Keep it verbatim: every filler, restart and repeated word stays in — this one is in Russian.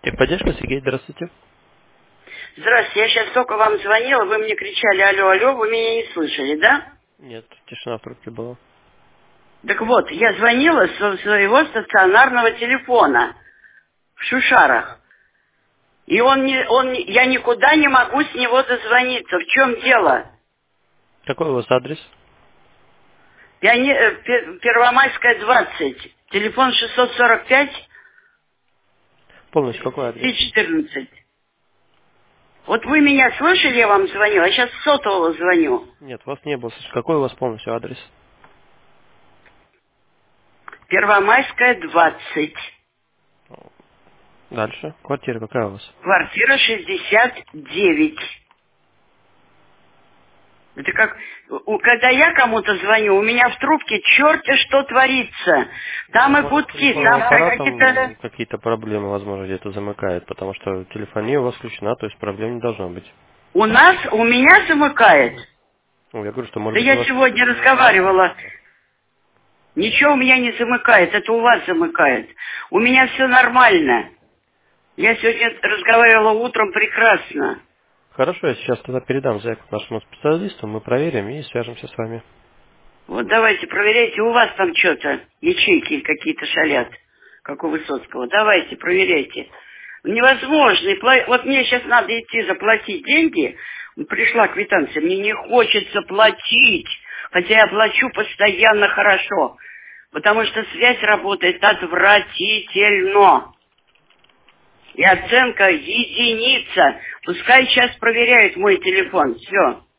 Техподдержка, Сергей, здравствуйте. Здравствуйте, я сейчас только вам звонила, вы мне кричали алло, алло, вы меня не слышали, да? Нет, тишина в трубке была. Так вот, я звонила со своего стационарного телефона в Шушарах. И он не, он, не- я никуда не могу с него дозвониться. В чем дело? Какой у вас адрес? Пиони- э, Пе- Первомайская, двадцать. Телефон шестьсот сорок пять Полностью какой адрес? четырнадцать. Вот вы меня слышали, я вам звоню, а сейчас с сотового звоню. Нет, вас не было. Какой у вас полностью адрес? Первомайская, двадцать. Дальше. Квартира какая у вас? Квартира шестьдесят девять. Это как, у- когда я кому-то звоню, у меня в трубке черти что творится. Там и Возможно, с гудки, телефонным там аппаратом какие-то... какие-то проблемы, возможно, где-то замыкает, потому что телефония у вас включена, то есть проблем не должно быть. У нас, у меня замыкает. Ну, я говорю, что, Да может быть, у я вас сегодня телефонный аппарат разговаривала. замыкает. Ничего у меня не замыкает, это у вас замыкает. У меня все нормально. Я сегодня разговаривала утром прекрасно. Хорошо, я сейчас тогда передам заявку нашему специалисту, мы проверим и свяжемся с вами. Вот давайте, проверяйте, у вас там что-то, ячейки какие-то шалят, как у Высоцкого. Давайте, проверяйте. Невозможно. И пла- Вот мне сейчас надо идти заплатить деньги. Пришла квитанция, мне не хочется платить, хотя я плачу постоянно хорошо, потому что связь работает отвратительно. И оценка единица. Пускай сейчас проверяют мой телефон. Все.